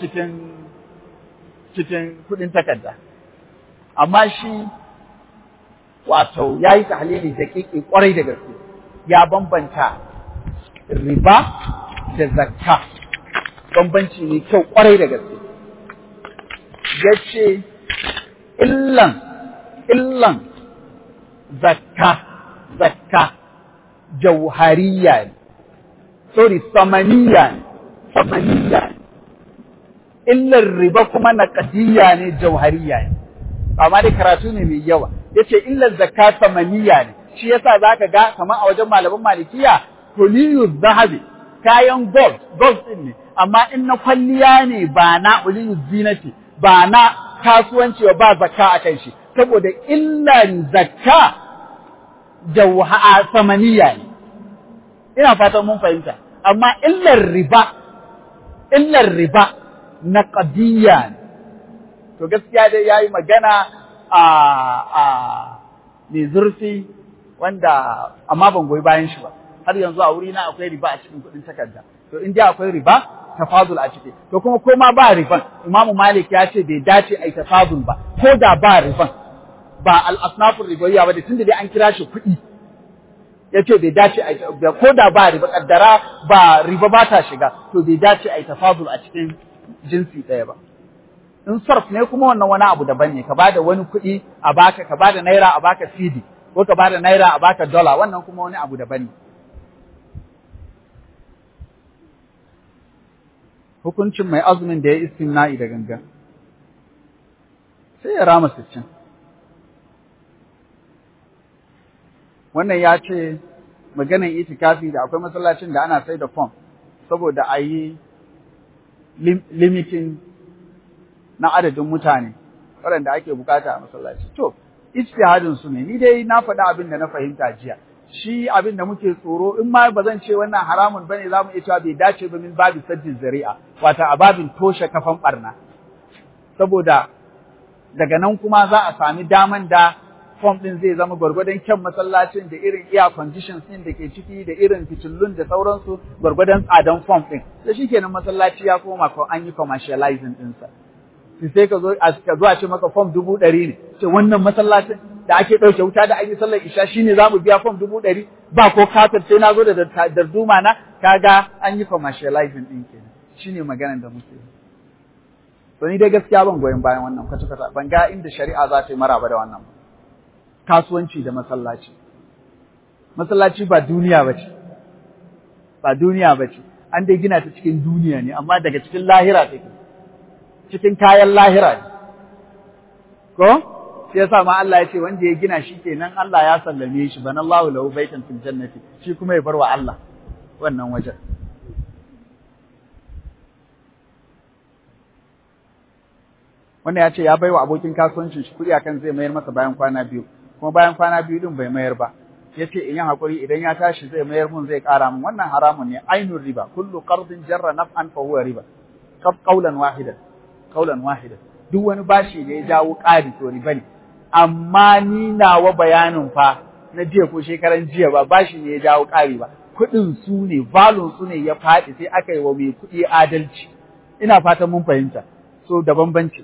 cikin kuɗin takarda. Amma shi wato yayi tahlili daƙiƙi kwarai da gaske. Ya bambanta riba da zakka, bambanci ne kyau kwarai da gaske. Ya ce illan zakka jauhariya ne, samaniya ne, illan riba kuma naqdiyya ne jauhariya ne, amma dai karatu ne mai yawa. Ya ce illan zakka samaniya ne, shi yasa zaka ga kamar a wajen malaman malikiya kuliyu zahabi kayan gold din ne, amma in na kwalliya ne ba na uliyu zinati ba na kasuwanci ba zakka a kan shi, saboda illan zakka samaniya ne. Ina fatan mun fahimta, amma illan riba na qadiyya ne. To gaskiya dai yayi magana mai zurfi wanda amma ban goyi bayan shi ba. Har yanzu a wuri na akwai riba a cikin kuɗin takarda. To in dai akwai riba, tafadul a ciki. To kuma koma ba riban, Imam Malik ya ce bai dace ai tafadul ba, ko da ba riban. Ba al-asnafur ribawiyya ba, tunda dai an kira shi kuɗi. Yace bai dace ai ko da ba riba, kaddara ba riba ba ta shiga, to bai dace ai tafadul a cikin jinsi ɗaya ba. In sarf ne kuma wannan wani abu daban ne, ka bada wani kuɗi a baka, ka bada naira a baka CD, ko ka bada naira a baka dollar, wannan kuma wani abu daban ne. Hukuncin mai azumin da ya istimna'i da gangan sai ya rama 60. Wannan ya ce maganan itikafi da akwai masallacin da ana sai da form saboda a yi limiting na adadin mutane waɗanda ake bukata a masallaci. To, ijtihadin su ne, ni dai na faɗa abin da na fahimta jiya. Shi abin da muke tsoro, in ma ba zan ce wannan haramun bane, za mu iya cewa bai dace ba min babu saddin zari'a, wata a babin toshe kafan barna. Saboda daga nan kuma za a sami daman da form ɗin zai zama gwargwadon kyan masallacin da irin air conditions ɗin da ke ciki da irin fitillun da sauransu gwargwadon tsadan form ɗin. Da shi kenan masallaci ya koma ko an yi commercializing ɗinsa. Sai ka zo a ce maka form 100 ne, ce wannan masallacin da ake ɗauke wuta da ake sallar isha shine za mu biya form 100 ba ko kafir sai na zo da darduma na, kaga an yi commercializing ɗin kenan. Shine maganar da muke yi. To ni dai gaskiya ban goyon bayan wannan kwata-kwata, ban ga inda shari'a za ta yi maraba da wannan ba. Kasuwanci da masallaci. Masallaci ba duniya ba ce, an dai gina ta cikin duniya ne, amma daga cikin lahira take, cikin kayan lahira ne. Ko? Shi yasa ma Allah ya ce wanda ya gina shi kenan Allah ya sallame shi, banallahu lahu baitan fil jannati, shi kuma ya bar wa Allah wannan wajen. Wanda ya ce ya bai wa abokin kasuwancin shi kuɗi akan zai mayar masa bayan kwana 2. Kuma bayan kwana 2 din bai mayar ba, ya ce in yi haƙuri idan ya tashi zai mayar mun zai ƙara mun, wannan haramun ne, ainun riba, kullu qardin jarra naf'an fa huwa riba, qawlan wahidan. Duk wani bashi da ya jawo ƙari to riba ne, amma ni nawa bayanin fa na jiya ko shekaran jiya ba bashi ne ya jawo ƙari ba, kuɗin su ne, valun su ne ya faɗi sai aka yi wa mai kuɗi adalci. Ina fatan mun fahimta, so da bambanci.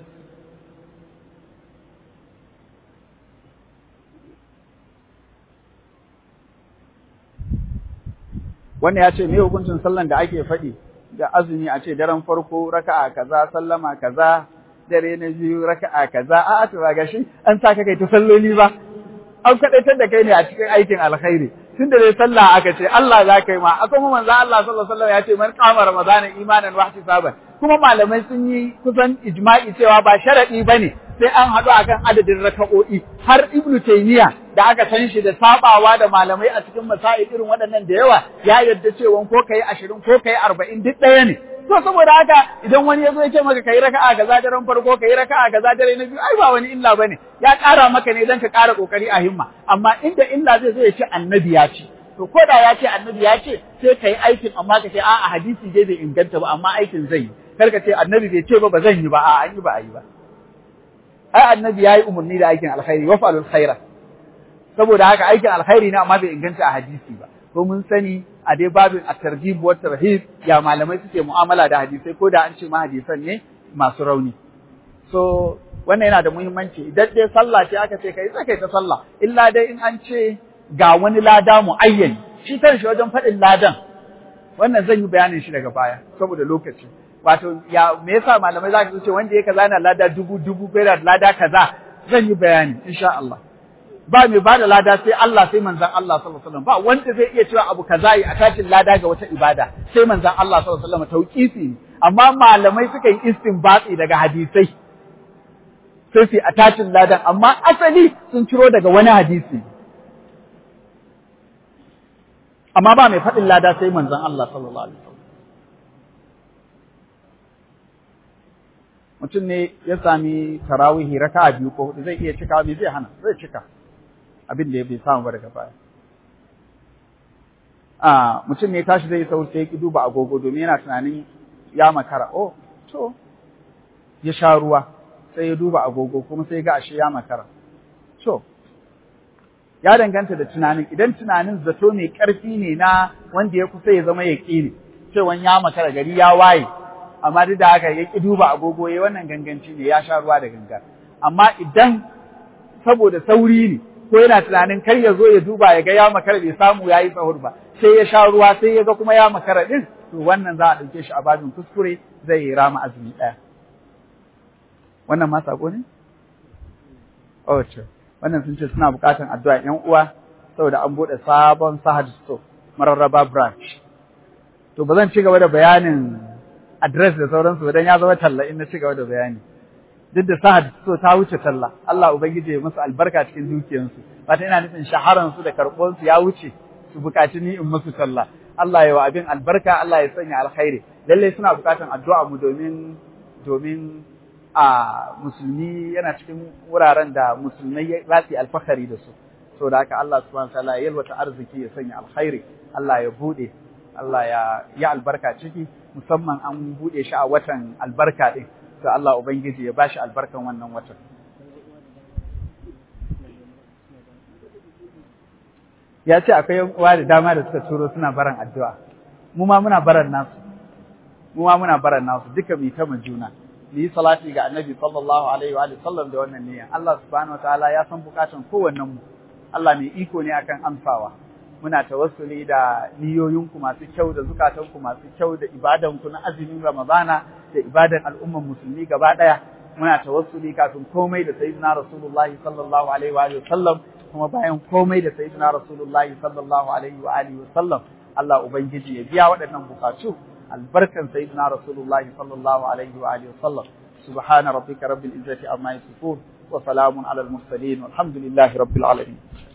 Wannan ya ce me hukuncin sallan da ake faɗi da azumi a ce daren farko raka'a kaza, sallama kaza, dare na biyu raka'a kaza, a'a to ga shi an saka kai ta salloli ba, an kadaitar da kai ne a cikin aikin alkhairi. Tunda dai sallah aka ce Allah za ka yi ma, akwai manzo Allah sallallahu alaihi wasallam ya ce man qama ramadana imanan wa ihtisaban kuma malamai sun yi kusan ijma'i cewa ba sharadi bane sai an haɗu akan adadin raka'o'i. Har Ibn Taymiyyah da aka san shi da sabawa da malamai a cikin masail irin waɗannan da yawa ya yarda cewa ko kai 20 ko kai 40 duk ɗaya ne. To saboda haka idan wani ya zo ya ce maka kai raka'a kaza daren farko kai raka'a kaza dare na biyu ai ba wani illa bane, ya ƙara maka ne dan ka ƙara kokari a himma. Amma inda illa zai zo ya ce annabi ya ce, to ko da ya ce annabi ya ce sai kai aikin amma ka ce a'a hadisi dai bai inganta ba amma aikin zai yi. Kar ka ce annabi bai ce ba zan yi ba, a'a an yi ba a yi ba. Ai annabi yayi umarni da aikin alkhairi, wafa'alul khaira. Saboda haka aikin alkhairi ne amma bai inganta a hadisi ba. Ko mun sani a dai babin at-targhib wa tarhib ya malamai suke mu'amala da hadisai ko da an ce ma hadisan ne masu rauni. So wannan yana da muhimmanci. Idan dai sallah ce aka ce kai sai ta sallah, illa dai in an ce ga wani lada muayyani, shi kanshi wajen faɗin ladan wannan zan yi bayanin shi daga baya saboda lokaci. Wato ya me yasa malamai za su ce wanda ya kaza na lada dubu bai da lada kaza, zan yi bayani insha Allah. Ba mai bada lada sai Allah sai manzon Allah sallallahu alaihi wasallam, ba wanda zai iya cewa abu kaza yi attachin lada ga wata ibada sai manzon Allah sallallahu alaihi wasallam, tauqifi ne. Amma malamai suka yi istinbati daga hadisai sai su attachin ladan, amma asali sun ciro daga wani hadisi. Amma ba mai faɗin lada sai manzon Allah sallallahu alaihi wasallam. Mutum ne ya sami tarawihi raka'a 2 ko 4 zai iya cika, me zai hana? Zai cika abin da ya bai samu ba daga baya. Mutum ne tashi zai sauri sai ya ki duba agogo domin yana tunanin ya makara. Oh, to ya sha ruwa sai ya duba agogo kuma sai ga ashe ya makara. To ya danganta da tunanin. Idan tunanin zato mai ƙarfi ne na wanda ya kusa ya zama yaƙini cewa ya makara gari ya waye, amma duk da haka ya ki duba agogo, yayi wannan ganganci ne, ya sha ruwa da gangan. Amma idan saboda sauri ne ko yana tunanin kar ya zo ya duba ya ga ya makara bai samu yayi sahur ba, sai ya sha ruwa sai ya ga kuma ya makara din, to wannan za a dauke shi a babin kuskure, zai yi rama azumi ɗaya. Wannan ma sako ne? Oh, ce. Wannan sun ce suna buƙatar addu'a ƴan uwa saboda an bude sabon Sahad Store Mararraba branch. To ba zan ci gaba da bayanin address da sauransu ba dan ya zama talla in na ci gaba da bayani. Duk da Sahad Store ta wuce talla, Allah ubangiji ya musu albarka cikin dukiyansu. Wata ina nufin shaharan su da karɓon su ya wuce su buƙaci ni in musu talla. Allah ya wa abin albarka, Allah ya sanya alkhairi. Lalle suna buƙatar addu'a mu domin musulmi yana cikin wuraren da musulmai za su yi alfahari da su. Saboda haka Allah subhanahu wa ta'ala ya yalwata arziki, ya sanya alkhairi, Allah ya bude, Allah ya albarka ciki, musamman an bude shi a watan albarka din. To Allah ubangiji ya bashi albarkan wannan watan. Ya ce akwai uwa da dama da suka turo suna baran addu'a. Mu ma muna baran nasu duka mu ta juna. Mu yi salati ga Annabi sallallahu alaihi wa sallam da wannan niyya. Allah subhanahu wa ta'ala ya san bukatun kowannen mu. Allah mai iko ne akan amsawa. Muna tawassuli da niyoyinku masu kyau, da zukatanku masu kyau, da ibadanku na azumin Ramadana, da ibadan al'umman musulmi gaba daya. Muna tawassuli kafin komai da sayyidina Rasulullahi sallallahu alaihi wa sallam, kuma bayan komai da sayyidina Rasulullahi sallallahu alaihi wa sallam. Allah ubangiji ya biya waɗannan bukatu albarkan sayyidina Rasulullahi sallallahu alaihi wa sallam. Subhana rabbika rabbil izzati amma yasifun wa salamun alal mursalin walhamdulillahi rabbil alamin.